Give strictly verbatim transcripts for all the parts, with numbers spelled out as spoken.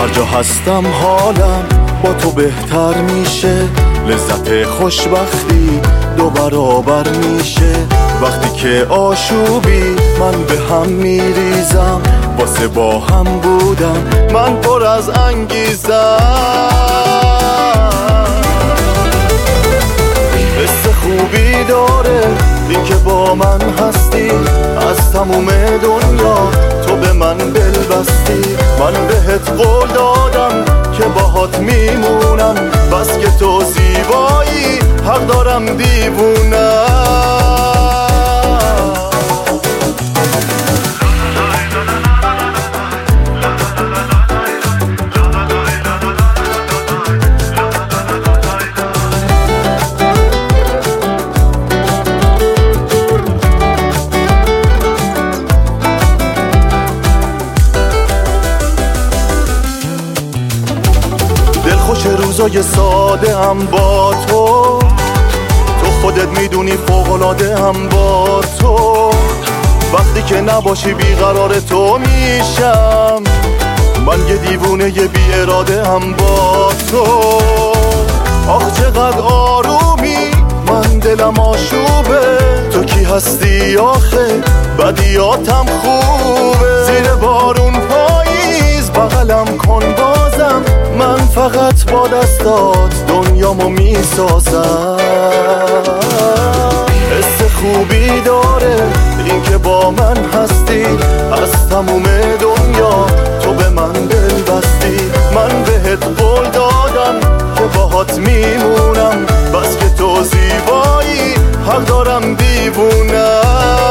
هر جا هستم حالم با تو بهتر میشه، لذت خوشبختی دو برابر میشه. وقتی که آشوبی من به هم میریزم، واسه با هم بودم من پر از انگیزم. حس خوبی داره این که با من هستی، از تموم دنیا تو به من دل بستی. من بهت قول دادم که باهات میمونم، بس که تو زیبایی حق دارم دیوونم. خوش روزای ساده هم با تو، تو خودت میدونی فوق‌العاده هم با تو. وقتی که نباشی بیقرار تو میشم، من یه دیوونه یه بی اراده هم با تو. آخ چقدر آرومی من دلم آشوبه، تو کی هستی آخه بدیاتم خوبه. زیر بارون پاییز بغلم کن بازم، من فقط با دستات دنیامو میسازم. حس خوبی داره این که با من هستی، از تموم دنیا تو به من دل بستی. من بهت قول دادم که باهات میمونم، بس که تو زیبایی حق دارم دیوونم.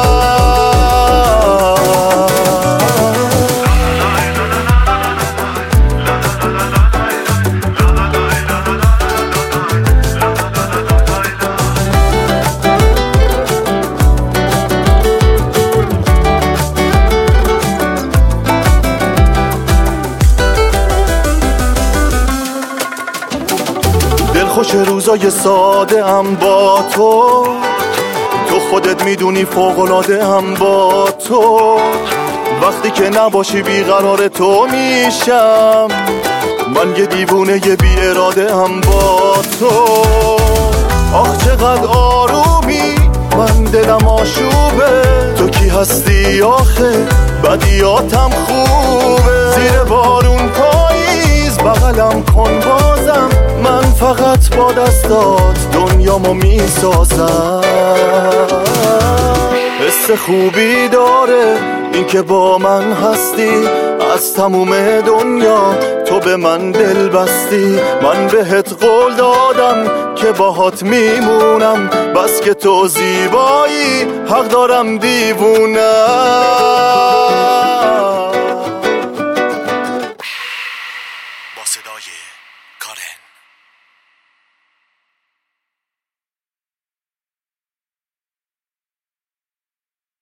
خوش روزای ساده هم با تو، تو خودت میدونی فوق‌العاده هم با تو. وقتی که نباشی بیقرار تو میشم، من یه دیوونه یه بی اراده هم با تو. آخ چقدر آرومی من دلم آشوبه، تو کی هستی آخه بدیاتم خوبه. زیر بارون پاییز بغلم کن بازم، من فقط با دستات دنیامو میسازم. حس خوبی داره این که با من هستی، از تموم دنیا تو به من دل بستی. من بهت قول دادم که باهات میمونم، بس که تو زیبایی حق دارم دیوونم.